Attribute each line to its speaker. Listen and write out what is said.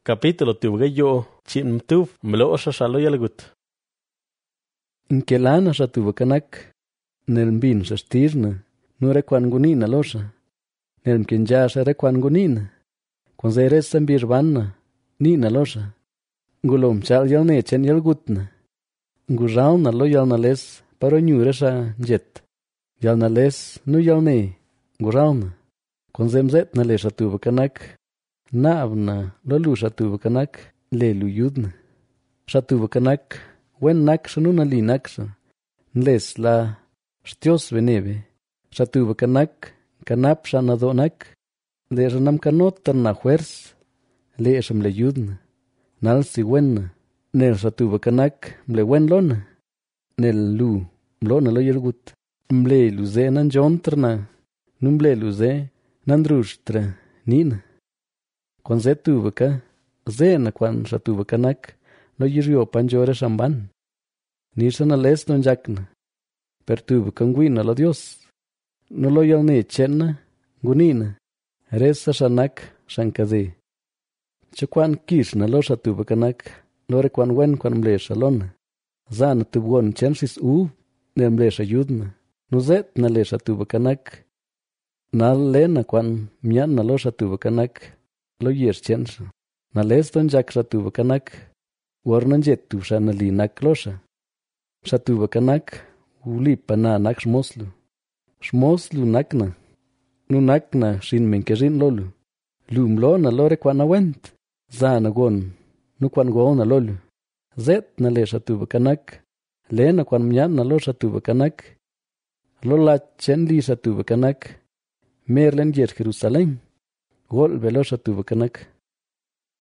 Speaker 1: Capítulo tugayo chin tuf mloosha shalo yalagut.
Speaker 2: Inkelana shatubakanak nelmbin shastirna nure kwangunina losha nelmkenjasha rekwangunina konzeres sambirbanna nina losha ngulom chal yalne chen yalgutna nguralna lo yalnales paro nyuresha jet yalnales nu yalne nguralna konzemzet na le shatubakanak naabna lo lu shatubakanak le luyudna shatubakanak wen naksha nuna li naksha nles la shtios venebe shatubakanak kanap shanadonak le ranam kanot na fuerz le sham le yudna nal si wenna nel shatubakanak mle wen lona nel lu mlona lo yergut mle luze nan jontrna numble luze nandrushtra nina kon zetubaka zena kwan shatubakanak lo yirio panjore shamban nishana les non jakna pertubaka ngwina lo Dios no lo yalne chenna gunina resa shanak shankaze chakwan kishna lo shatubakanak lore kwan wen kwan mlesha lona zana tubwon chenshis ne mlesha yudna nuzet na le shatubakanak nal lena kwan myanna lo shatubakanak lo yesh chensha na les don jak shatubakanak warnan jet tu shana li nak losha shatubakanak ulipa na nak shmoslu nakna nu nakna shin menkerin lolu lumlona lore kwana went zana gon nu kwan gona lolu zet na le shatubakanak lena kwan myan na lo shatubakanak lola chen li shatubakanak merlen yer Jerusalem gol velo shatubakanak